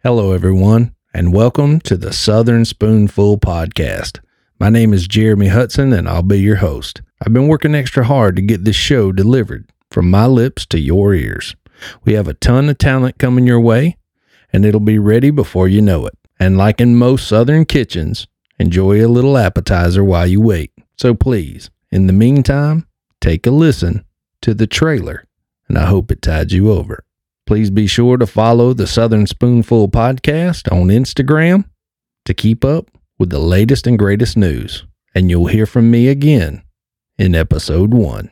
Hello, everyone, and welcome to the Southern Spoonful Podcast. My name is Jeremy Hudson, and I'll be your host. I've been working extra hard to get this show delivered from my lips to your ears. We have a ton of talent coming your way, and it'll be ready before you know it. And like in most Southern kitchens, enjoy a little appetizer while you wait. So please, in the meantime, take a listen to the trailer, and I hope it tides you over. Please be sure to follow the Southern Spoonful Podcast on Instagram to keep up with the latest and greatest news, and you'll hear from me again in episode 1.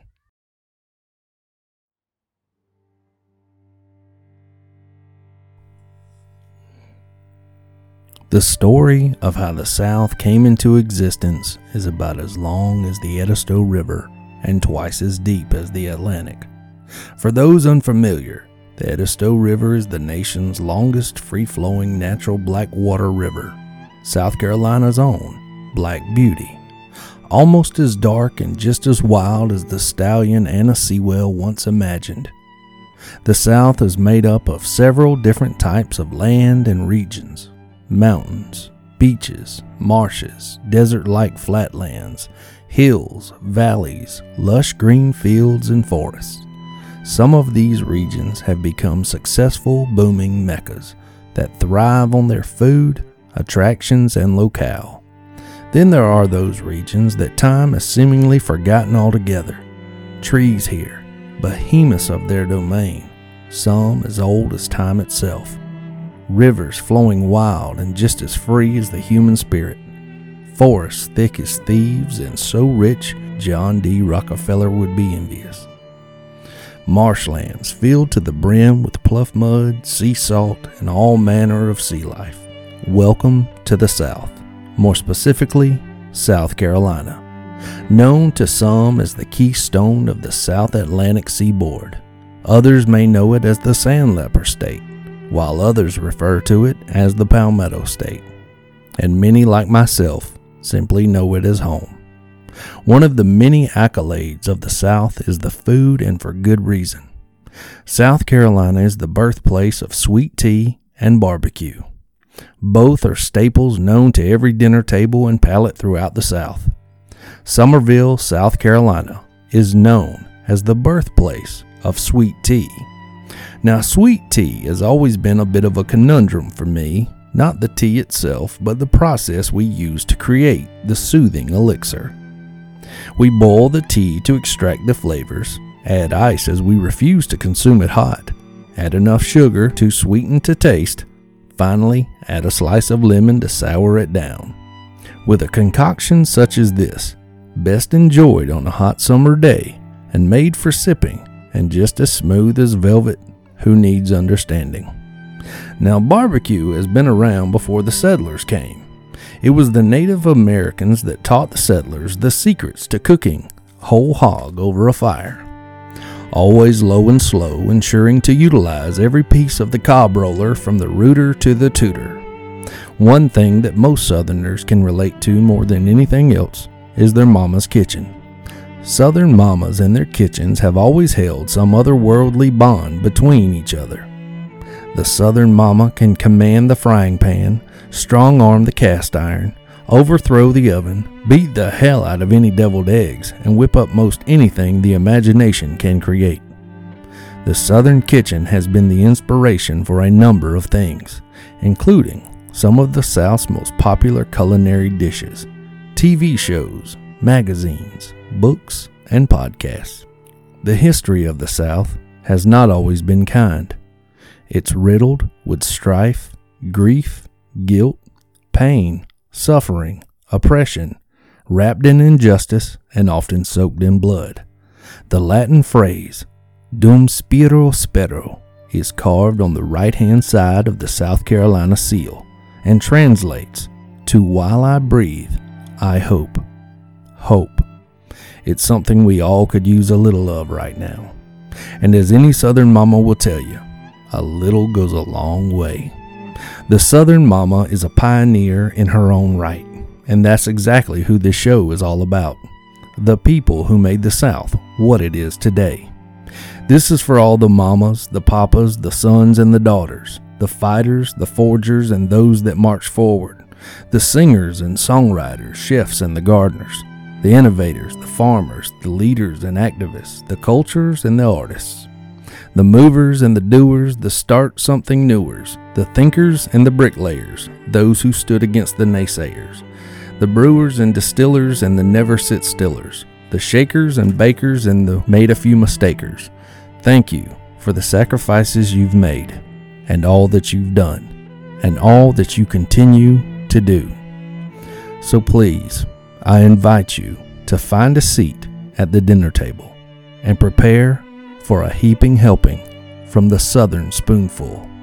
The story of how the South came into existence is about as long as the Edisto River and twice as deep as the Atlantic. For those unfamiliar, the Edisto River is the nation's longest free-flowing natural black water river, South Carolina's own Black Beauty, almost as dark and just as wild as the stallion Anna Sewell once imagined. The South is made up of several different types of land and regions: mountains, beaches, marshes, desert-like flatlands, hills, valleys, lush green fields, and forests. Some of these regions have become successful, booming meccas that thrive on their food, attractions, and locale. Then there are those regions that time has seemingly forgotten altogether. Trees here, behemoths of their domain, some as old as time itself. Rivers flowing wild and just as free as the human spirit. Forests thick as thieves and so rich John D. Rockefeller would be envious. Marshlands filled to the brim with pluff mud, sea salt, and all manner of sea life. Welcome to the South, more specifically, South Carolina, known to some as the keystone of the South Atlantic seaboard. Others may know it as the Sandleper State, while others refer to it as the Palmetto State, and many like myself simply know it as home. One of the many accolades of the South is the food, and for good reason. South Carolina is the birthplace of sweet tea and barbecue. Both are staples known to every dinner table and palate throughout the South. Summerville, South Carolina, is known as the birthplace of sweet tea. Now, sweet tea has always been a bit of a conundrum for me, not the tea itself, but the process we use to create the soothing elixir. We boil the tea to extract the flavors, add ice as we refuse to consume it hot, add enough sugar to sweeten to taste, finally add a slice of lemon to sour it down. With a concoction such as this, best enjoyed on a hot summer day and made for sipping and just as smooth as velvet, who needs understanding? Now, barbecue has been around before the settlers came. It was the Native Americans that taught the settlers the secrets to cooking whole hog over a fire. Always low and slow, ensuring to utilize every piece of the cob roller from the rooter to the tooter. One thing that most Southerners can relate to more than anything else is their mama's kitchen. Southern mamas and their kitchens have always held some otherworldly bond between each other. The Southern mama can command the frying pan, strong-arm the cast iron, overthrow the oven, beat the hell out of any deviled eggs, and whip up most anything the imagination can create. The Southern kitchen has been the inspiration for a number of things, including some of the South's most popular culinary dishes, TV shows, magazines, books, and podcasts. The history of the South has not always been kind. It's riddled with strife, grief, guilt, pain, suffering, oppression, wrapped in injustice, and often soaked in blood. The Latin phrase, dum spiro spero, is carved on the right-hand side of the South Carolina seal and translates to while I breathe, I hope. Hope. It's something we all could use a little of right now. And as any Southern mama will tell you, a little goes a long way. The Southern mama is a pioneer in her own right, and that's exactly who this show is all about. The people who made the South what it is today. This is for all the mamas, the papas, the sons, and the daughters, the the fighters, the forgers, and those that march forward, the singers and songwriters, chefs and the gardeners, the innovators, the farmers, the leaders and activists, the cultures and the artists, the movers and the doers, the start something newers, the thinkers and the bricklayers, those who stood against the naysayers, the brewers and distillers and the never sit stillers, the shakers and bakers and the made a few mistakers. Thank you for the sacrifices you've made and all that you've done and all that you continue to do. So please, I invite you to find a seat at the dinner table and prepare for a heaping helping from the Southern Spoonful.